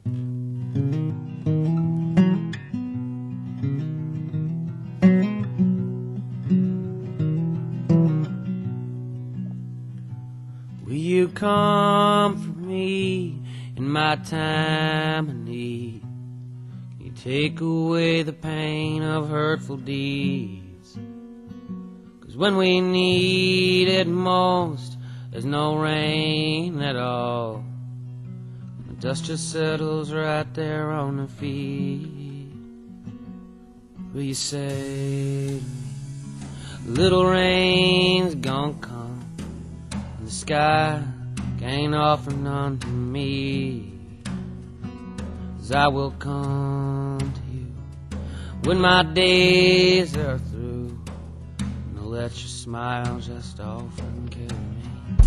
Will you comfort me in my time of need? Can you take away the pain of hurtful deeds? 'Cause when we need it most, there's no rain at all. The dust just settles right there on the feet. Will you say to me, little rain's gonna come, the sky can't offer none to me, 'cause I will come to you when my days are through, and I'll let your smile just often carry me.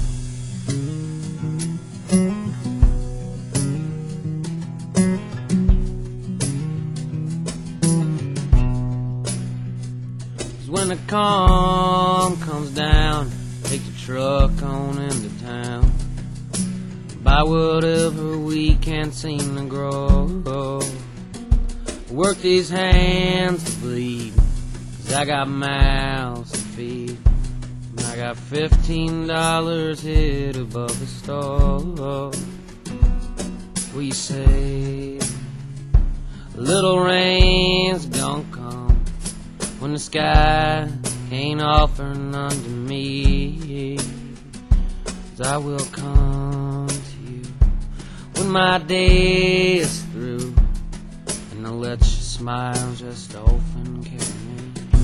'Cause when the calm comes down, take the truck on into town, buy whatever we can't seem to grow. Work these hands to bleed, 'cause I got mouths to feed, and I got $15 hid above the store. Will you say, a little rain's gonna come when the sky can't offer none to me, 'cause I will come to you when my day is through, and I'll let your smile just often carry me.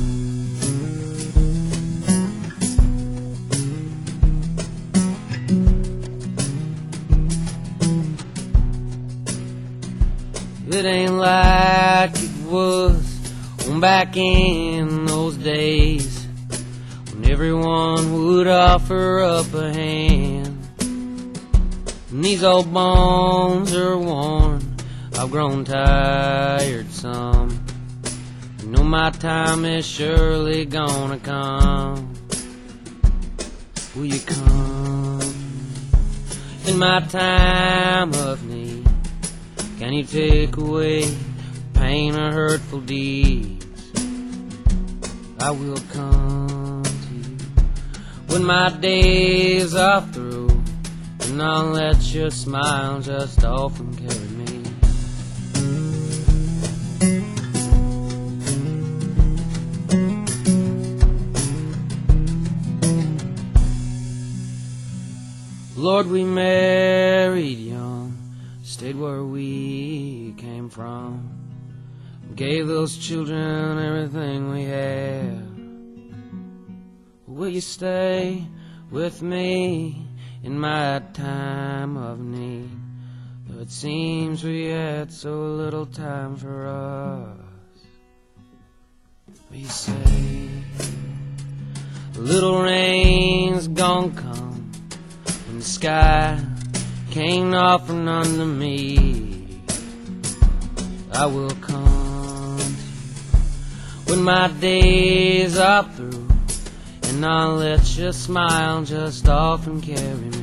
It ain't like it was back in those days, when everyone would offer up a hand. And these old bones are worn, I've grown tired some, I know my time is surely gonna come. Will you come in my time of need? Can you take away pain or hurtful deeds? I will come to you when my days are through, and I'll let your smile just often carry me. Lord, we married young, stayed where we came from, gave those children everything we had. Will you stay with me in my time of need? Though it seems we had so little time for us. Will you say, a little rain's gonna come when the sky can't offer none to me? I will come when my days are through, and I'll let your smile just often carry me.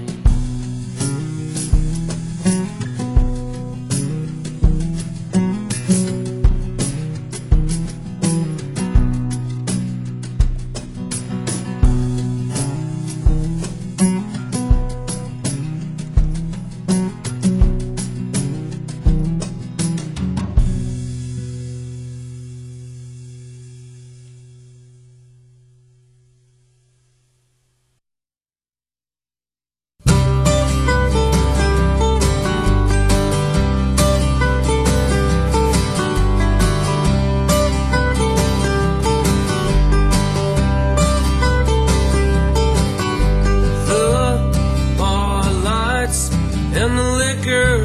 And the liquor,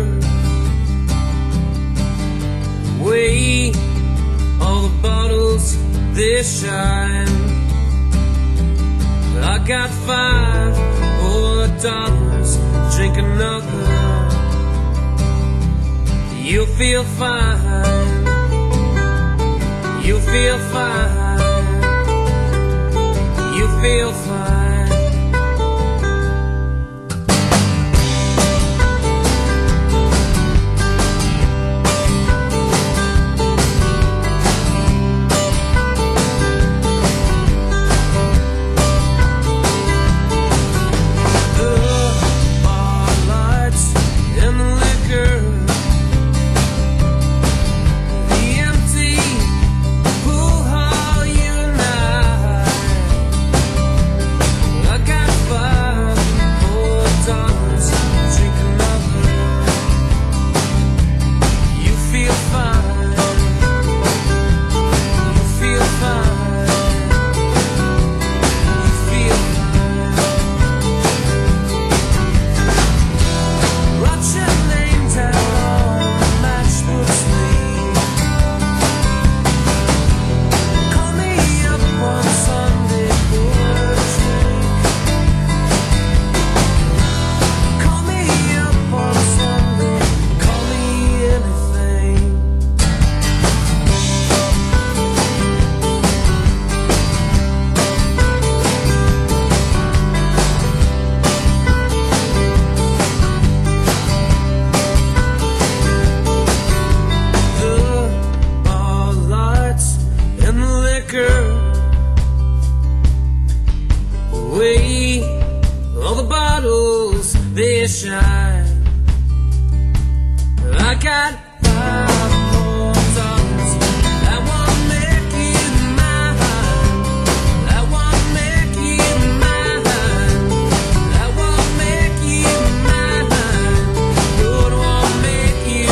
weigh all the bottles, they shine. But I got $5 drink another. You'll feel fine, you'll feel fine, you'll feel fine. I got 5 more dollars that won't make you mine. That won't make you mine. That won't make you mine. Lord, won't make you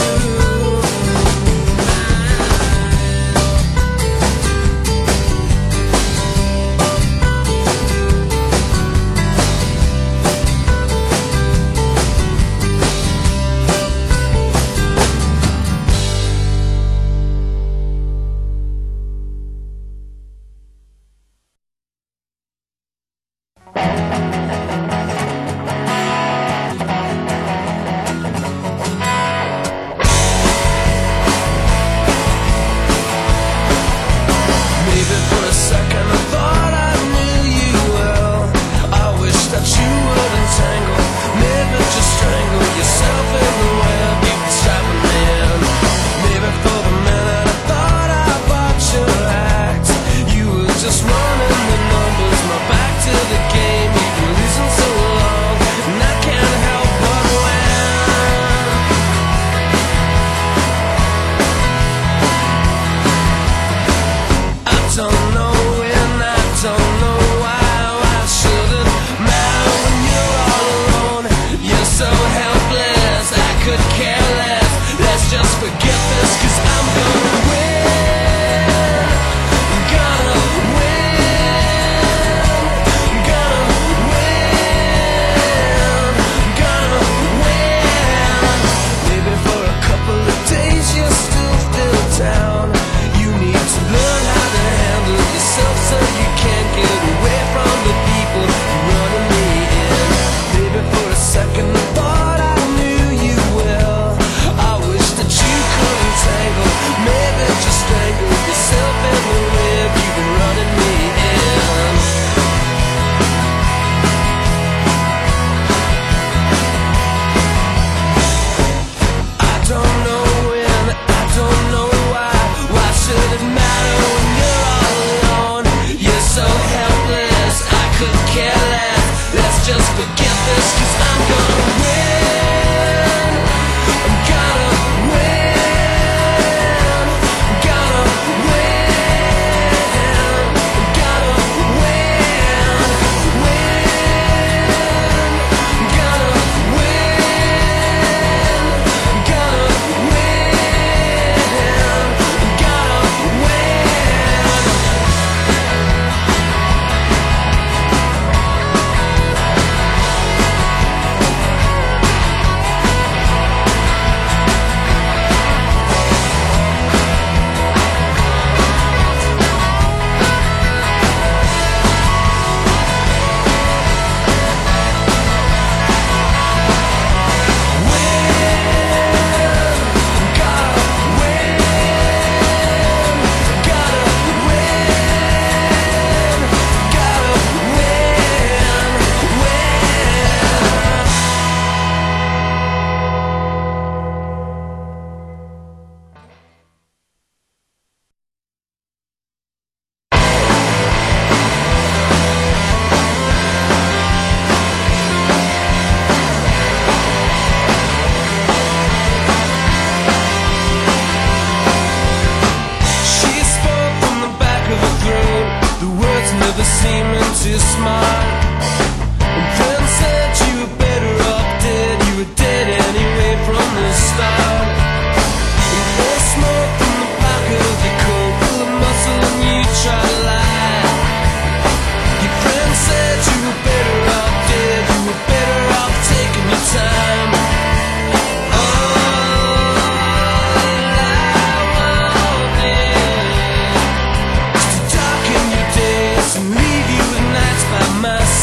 leave you with nights by my side.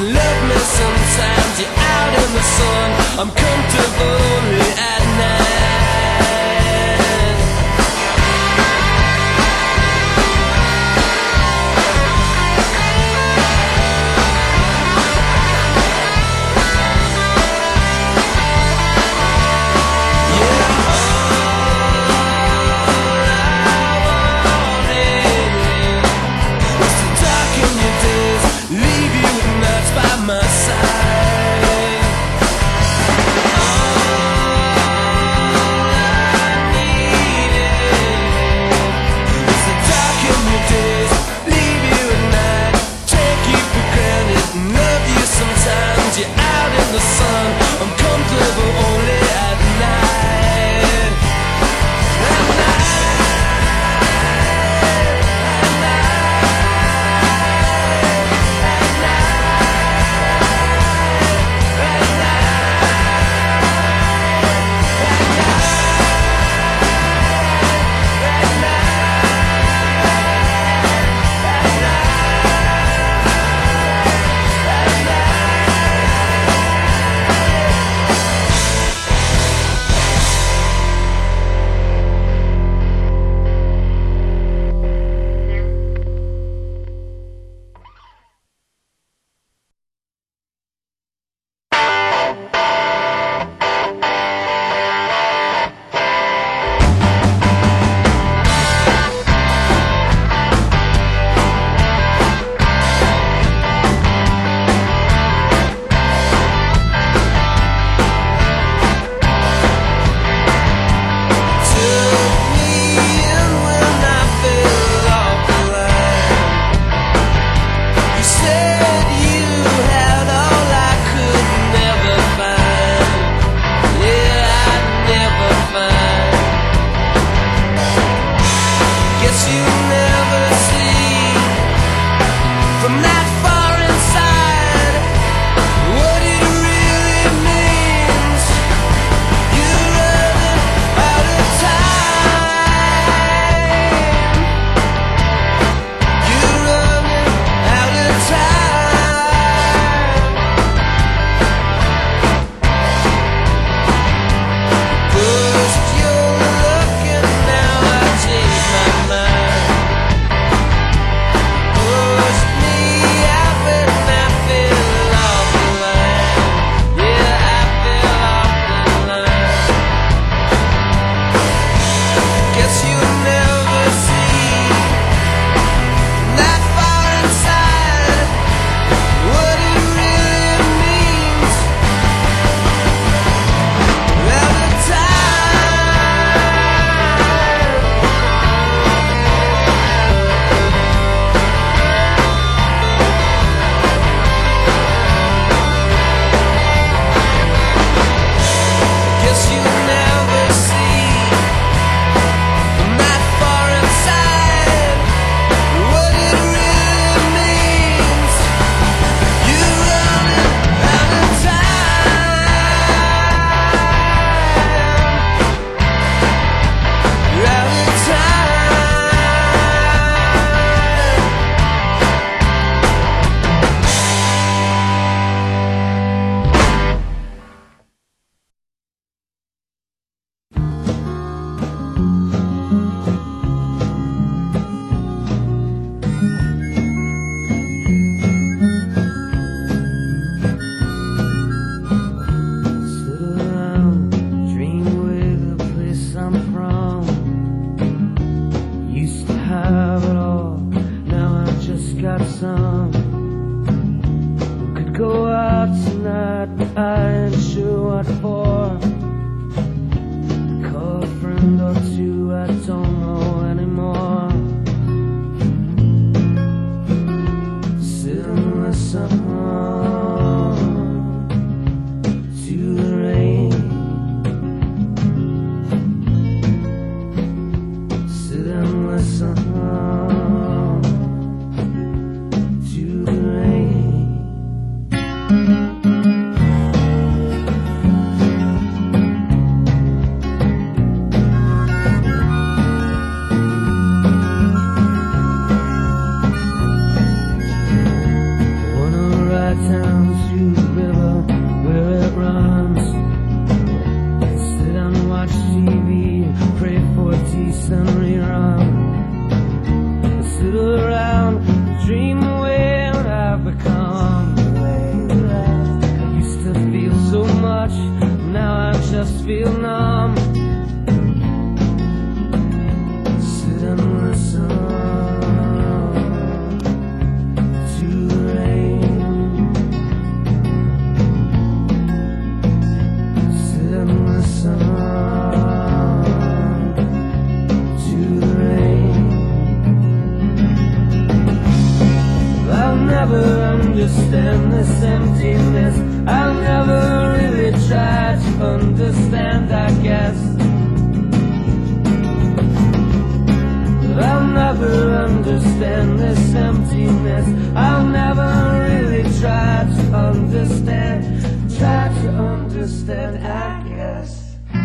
love me sometimes. You're out in the sun, I'm comfortable only at night. You're out in the sun, I'm comfortable only at night. At night, at understand this emptiness. I'll never really try to understand, I guess. But I'll never understand this emptiness. I'll never really try to understand. Try to understand, I guess.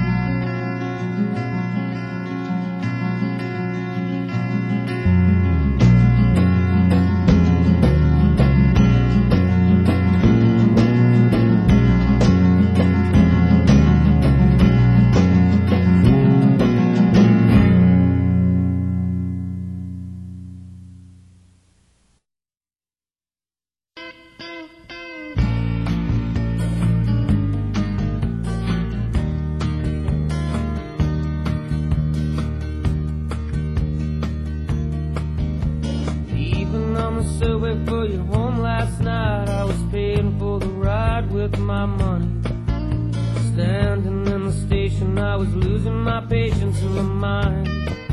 Subway for your home last night. I was paying for the ride with my money. Standing in the station, I was losing my patience in my mind.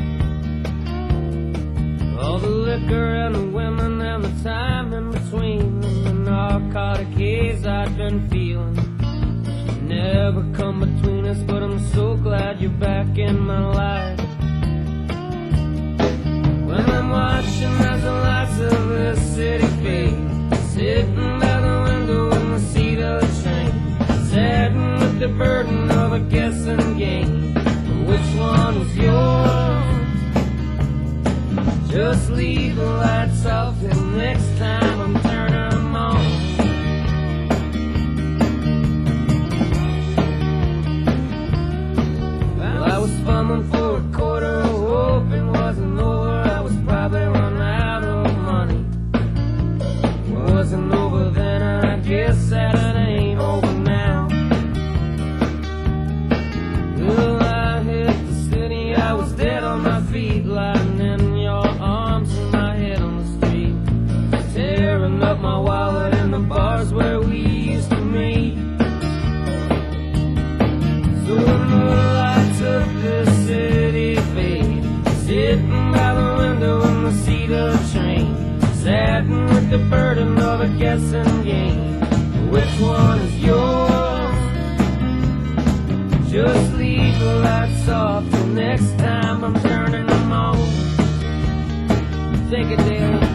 All the liquor and the women and the time in between, and the narcotic haze I'd been feeling. Never come between us, but I'm so glad you're back in my life. When I'm watching as the lights of this city fade, sitting by the window in the seat of the train, saddened with the burden of a guessing game. Which one was yours? Just leave the lights off till next time I'm turning them on. Well, I was fumbling for a quarter, hoping wasn't over. Probably run out of money. Wasn't over then, I guess that it ain't over now. Well, I hit the city, I was dead on my feet, lying in your arms and my head on the street, tearing up my wallet in the bars where we used to meet. So when the lights of this city fade, sitting by the window in the seat of the train, saddened with the burden of a guessing game. Which one is yours? Just leave the lights off till next time I'm turning them on. Take it, Dale.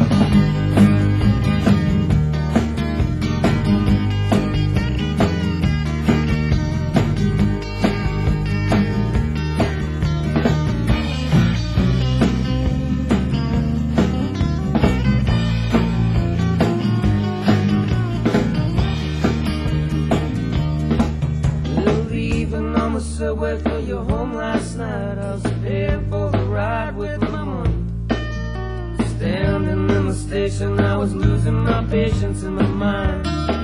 Subway for your home last night. I was paying for the ride with my money. Standing in the station, I was losing my patience in my mind.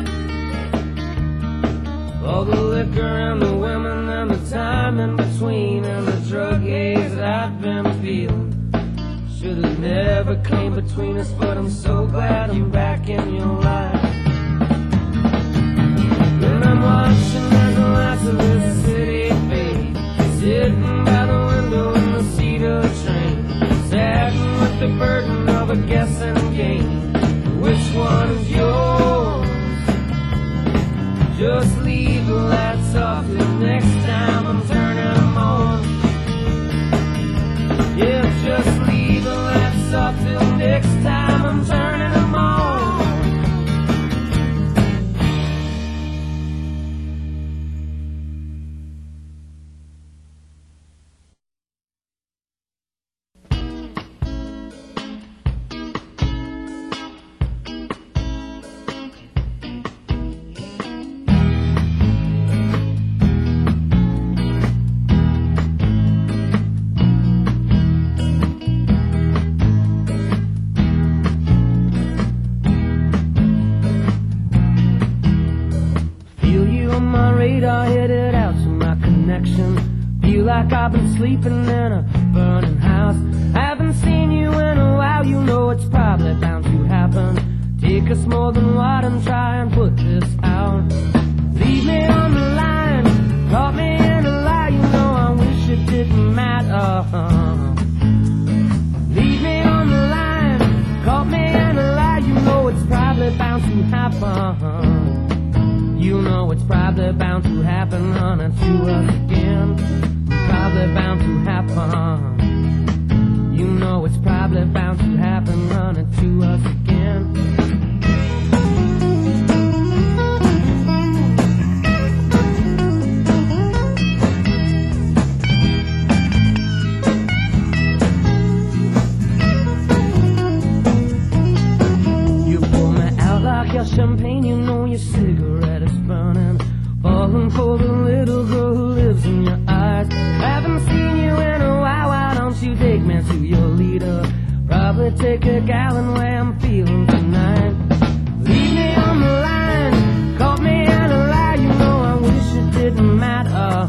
All the liquor and the women and the time in between, and the drug haze I've been feeling. Should've never came between us, but I'm so glad I'm back in your life. When I'm watching as the lights of this city fade, sitting by the window in the seat of the train, saddened with the burden of a guessing game. Which one is yours? Just leave the lights off till next time I'm turning them on. Yeah, just leave the lights off till next time I'm turning them on. I headed out to my connection. Feel like I've been sleeping in a burning house. Haven't seen you in a while, you know it's probably bound to happen. Take us more than what and try and put this out. Leave me on the line, caught me in a lie, you know I wish it didn't matter. Leave me on the line, caught me in a lie, you know it's probably bound to happen. You know it's probably bound to happen, honey, to us again. Probably bound to happen. You know it's probably bound to happen, honey, to us again. Your champagne, you know your cigarette is burning, falling for the little girl who lives in your eyes. Haven't seen you in a while, why don't you take me to your leader? Probably take a gallon where I'm feeling tonight. Leave me on the line, caught me in a lie, you know I wish it didn't matter.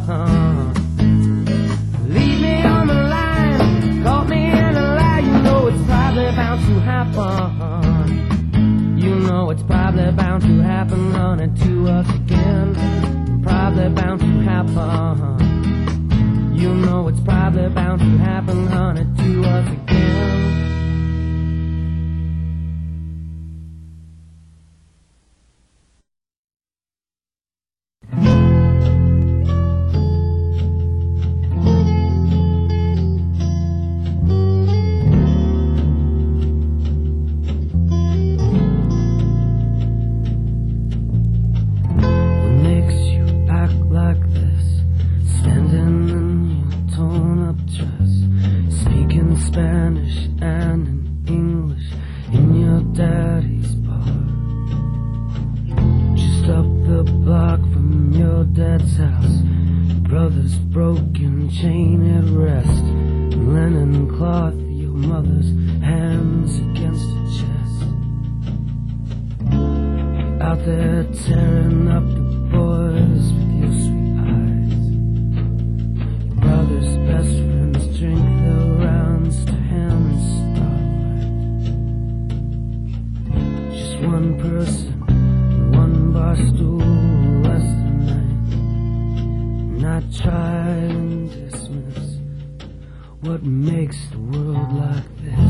Leave me on the line, caught me in a lie, you know it's probably bound to happen. You know it's probably bound to happen, honey, to us again. Probably bound to happen. You know it's probably bound to happen, honey, to us again. Spanish and in English in your daddy's bar, just up the block from your dad's house. Your brother's broken chain at rest, linen cloth, your mother's hands against her chest. You're out there tearing up the boys with your sweet eyes. Your brother's best friends drink their rounds to him in starlight. Just one person, one bar stool, less than nine. Not try and dismiss what makes the world like this.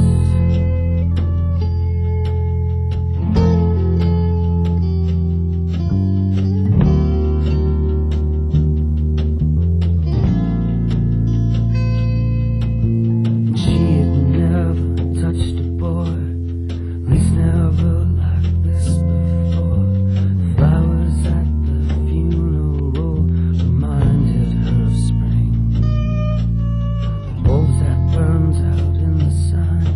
Burns out in the sun.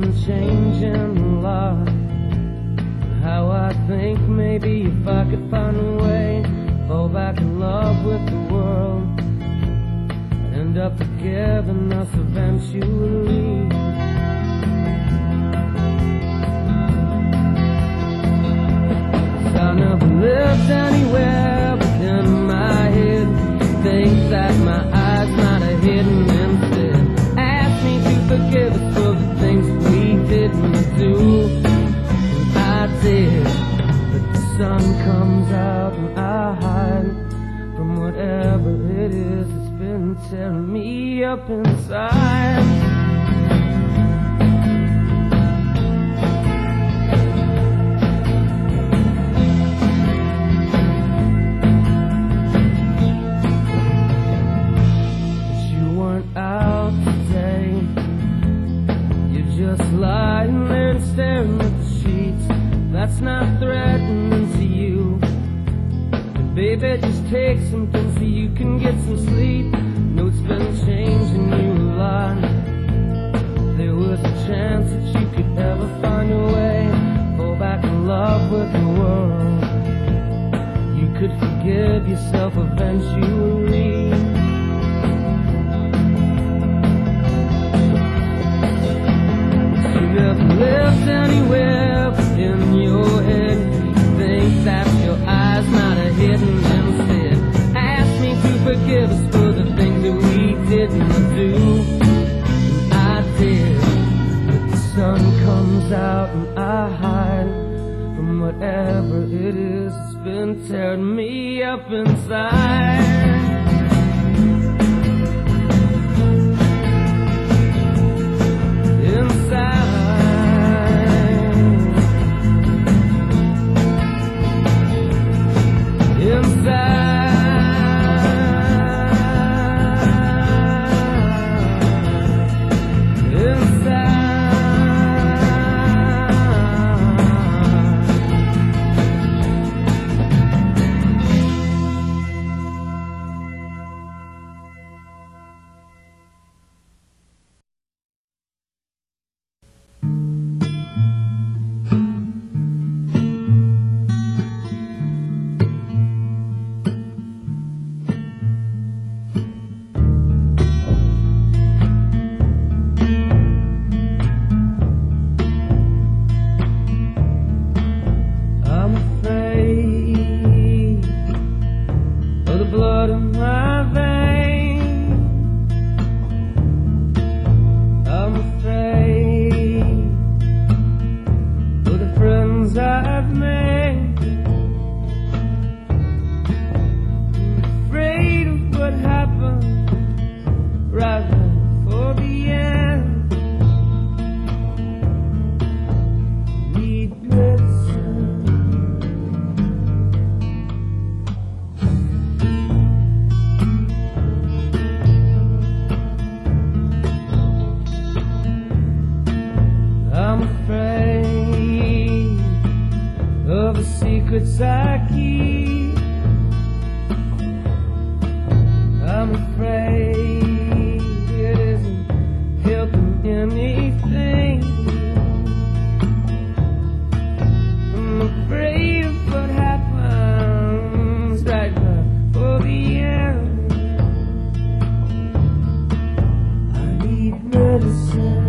been changing a lot. How I think maybe if I could find a way, fall back in love with the world, I'd end up forgiving us eventually. I never lived anywhere but in my head. Things that my eyes might have hidden instead. Ask me to forgive us for the things we didn't do. And I did, but the sun comes out and I hide from whatever it is that's been tearing me up inside. Just lying there and staring at the sheets. That's not threatening to you. And baby, just take something so you can get some sleep. Know it's been changing you a lot. If there was a chance that you could ever find a way, fall back in love with the world, you could forgive yourself eventually. Lived anywhere but in your head. You think that your eyes might have hidden instead. Ask me to forgive us for the things that we didn't do. And I did, but the sun comes out and I hide from whatever it is that's been tearing me up inside. Secrets I keep, I'm afraid it isn't helping anything. I'm afraid of what happens right before the end. I need medicine.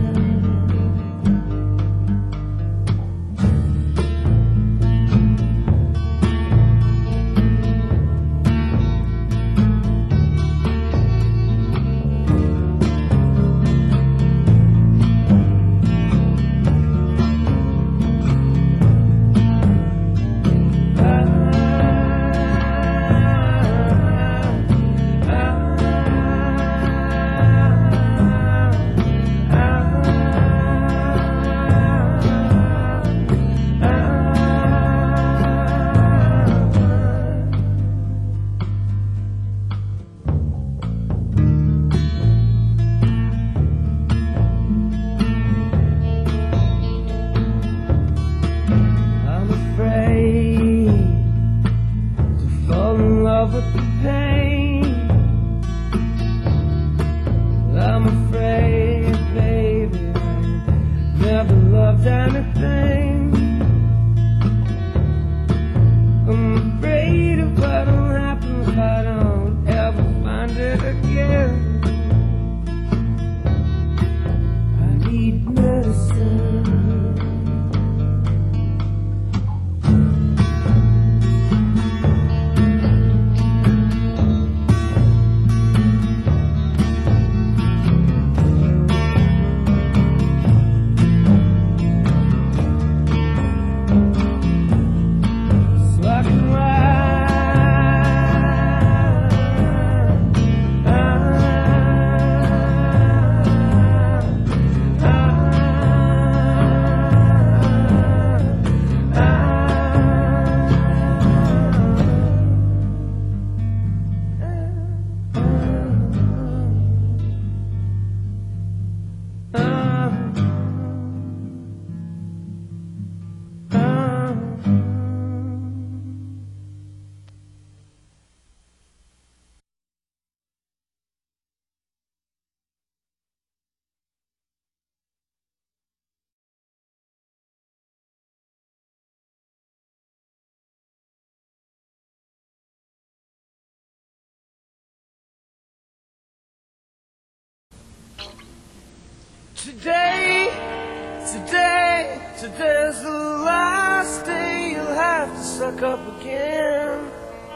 Today's the last day you'll have to suck up again.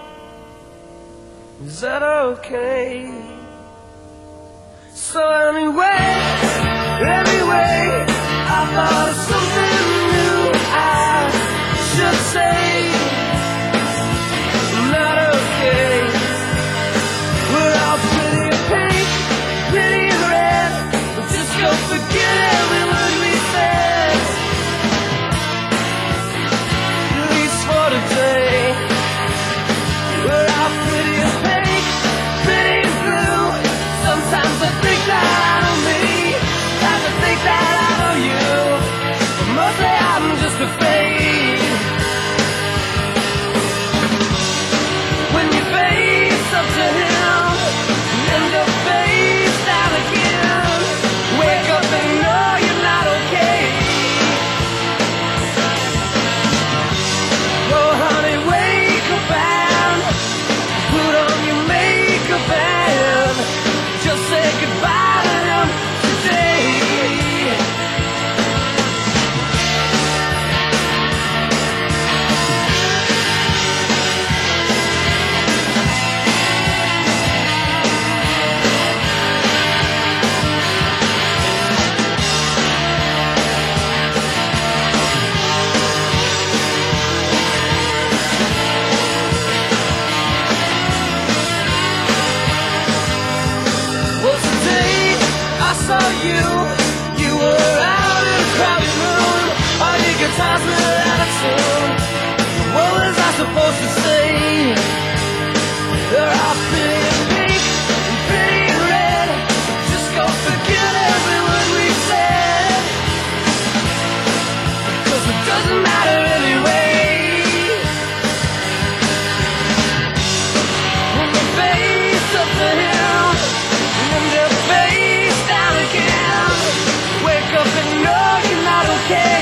Is that okay? So anyway, I thought of something new I should say. Not okay. We're all pretty in pink, pretty in red, but just go forget every word we said. At least for today. We're all pretty in pink, pretty in blue. Sometimes I think that I know me, sometimes I think that I know you, but mostly I'm just afraid. When you face up to him and your face down again, wake up and know you're not okay. Oh honey, wake up and put on your makeup and just say goodbye to him today. Well, today I saw you were out in a crowded room, all your guitars were out of tune. What was I supposed to say? They're all pretty in pink and pretty in red, just go forget every word we said, 'cause it doesn't matter anyway. When you face up to him and your face down again, wake up and know you're not okay.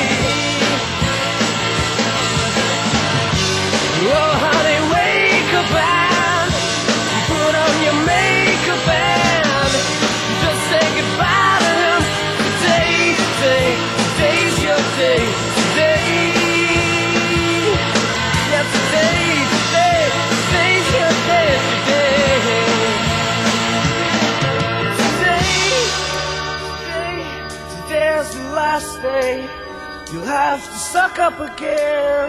Oh honey, wake up and put on your makeup and just say goodbye to him today. Today's your day. Today, yeah, today's your day. Today's the last day you'll have to suck up again.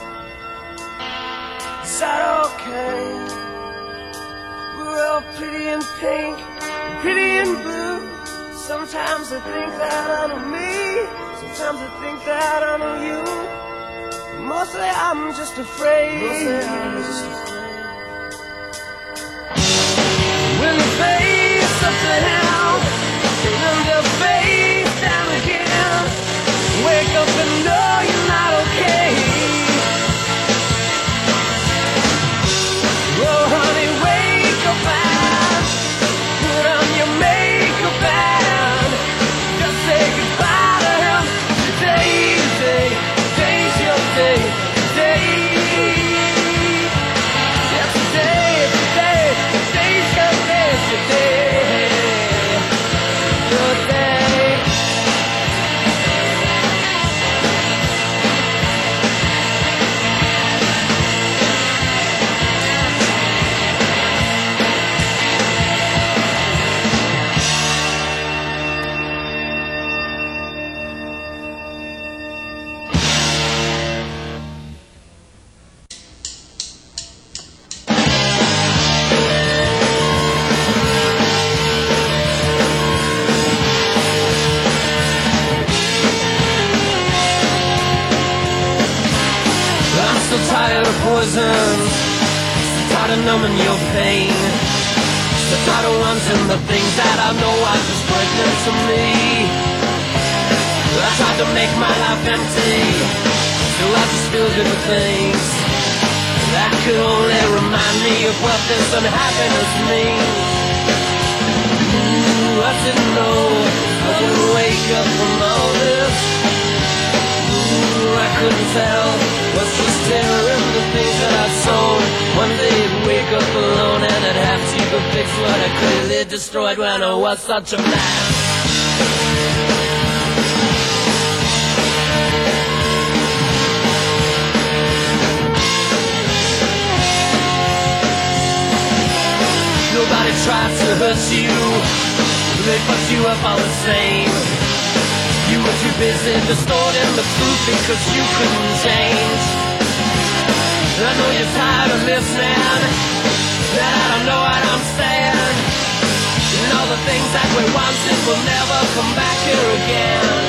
Is that okay? We're all pretty in pink, pretty in blue. Sometimes I think that I know me, sometimes I think that I know you. Mostly I'm just afraid. When you face up to him and your face down again, wake up and know you're not okay. Oh honey, wake up and put on your makeup and just say goodbye to him today. Today's your day. Today, yeah, today's your day. Your day. So tired of poison, so tired of numbing your pain, so tired of wanting the things that I know are just pointless to me. I tried to make my life empty, so I just filled it with things that could only remind me of what this unhappiness means. Ooh, I didn't know I would wake up from all this. Ooh, I couldn't tell what's just tearing the things that I sold. One day I'd wake up alone and I'd have to go fix what I clearly destroyed when I was such a mess. Nobody tries to hurt you, they fucked you up all the same. You were too busy distorting the truth because you couldn't change. I know you're tired of listening, that I don't know what I'm saying. And all the things that we wanted will never come back here again.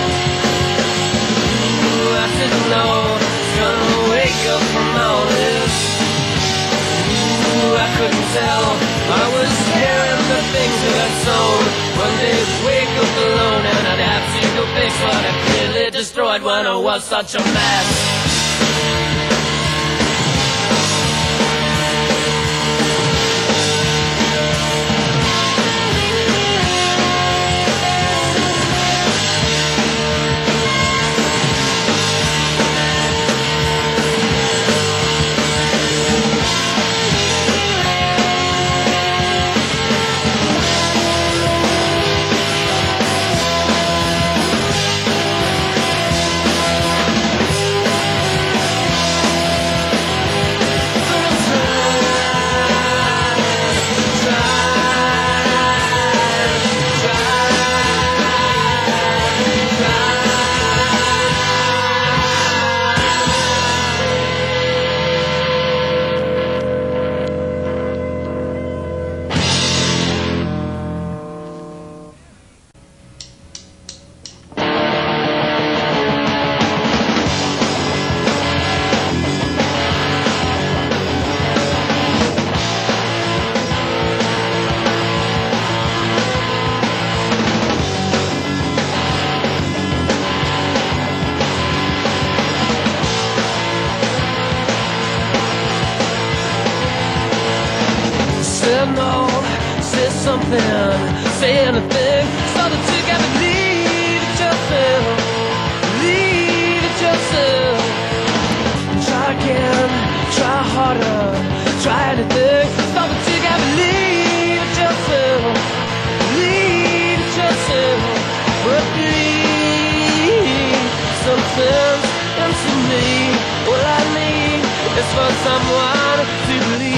Ooh, I didn't know I was gonna wake up from all this. Ooh, I couldn't tell, I was hearing the things that I'd sown. One day I'd wake up alone and I'd have to go fix what I clearly destroyed when I was such a mess. No, say something, say anything, so that you gotta leave it yourself, leave it yourself. Try again, try harder, try anything, so that you gotta leave it yourself, leave it yourself. But leave something into me. All I need is for someone to believe.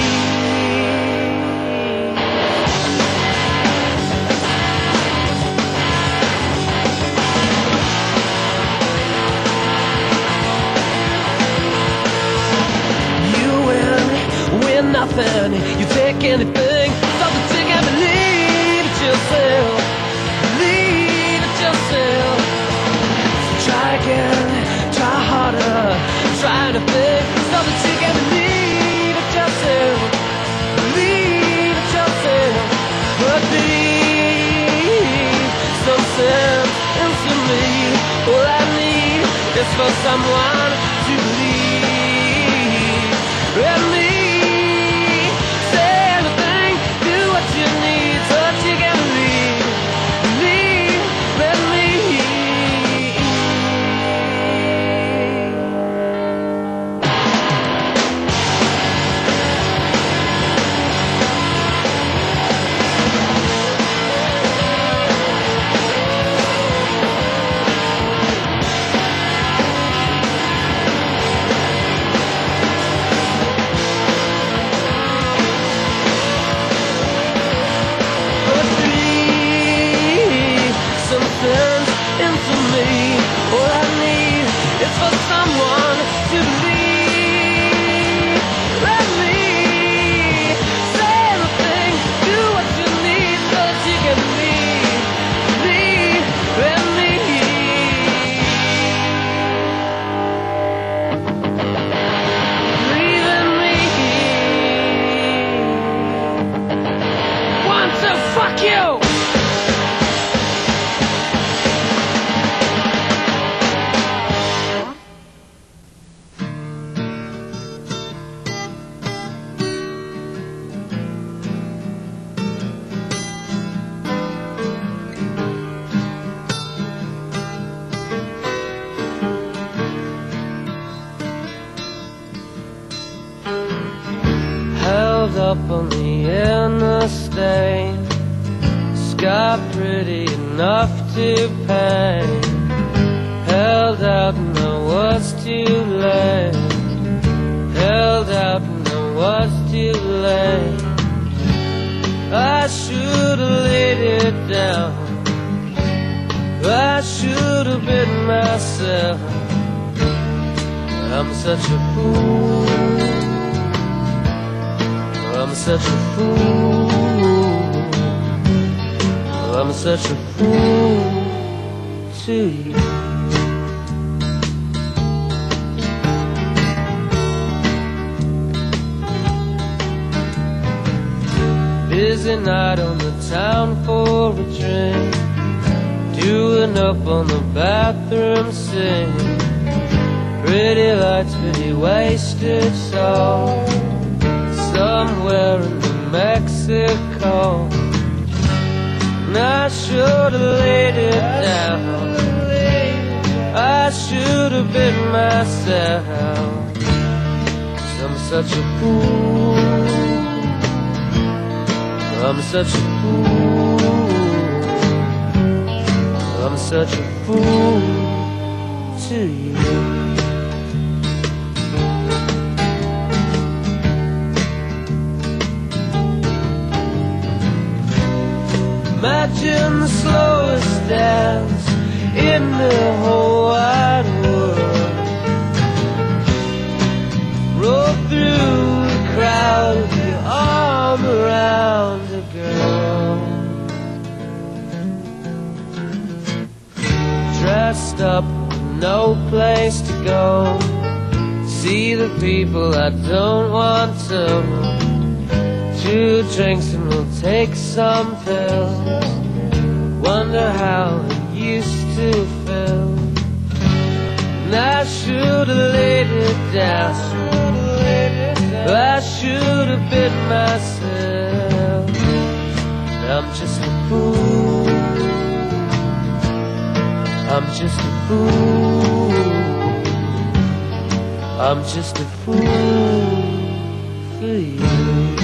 Nothing, you take anything, so that you gotta believe it yourself, believe it yourself. Try again, try harder, try anything, so that you gotta believe it yourself, believe it yourself. But believe something into me. All I need is for someone to believe in me. Fuck you! Held up on the interstate, got pretty enough to pay. Held out and I was too late. Held out and I was too late. I should have laid it down. I should have been myself. I'm such a fool. I'm such a fool. I'm such a fool to you. Busy night on the town for a drink, doing up on the bathroom sink. Pretty lights, pretty wasted soul, somewhere in New Mexico. And I should have laid it down. I should have been myself. 'Cause I'm such a fool. I'm such a fool. I'm such a fool to you. Imagine the slowest dance in the whole wide world. Roll through the crowd with your arm around a girl, dressed up with no place to go. See the people I don't want to. 2 drinks and we'll take some pills. Wonder how it used to feel. And I should have laid it down. I should have been myself. I'm just a fool. I'm just a fool. I'm just a fool for you.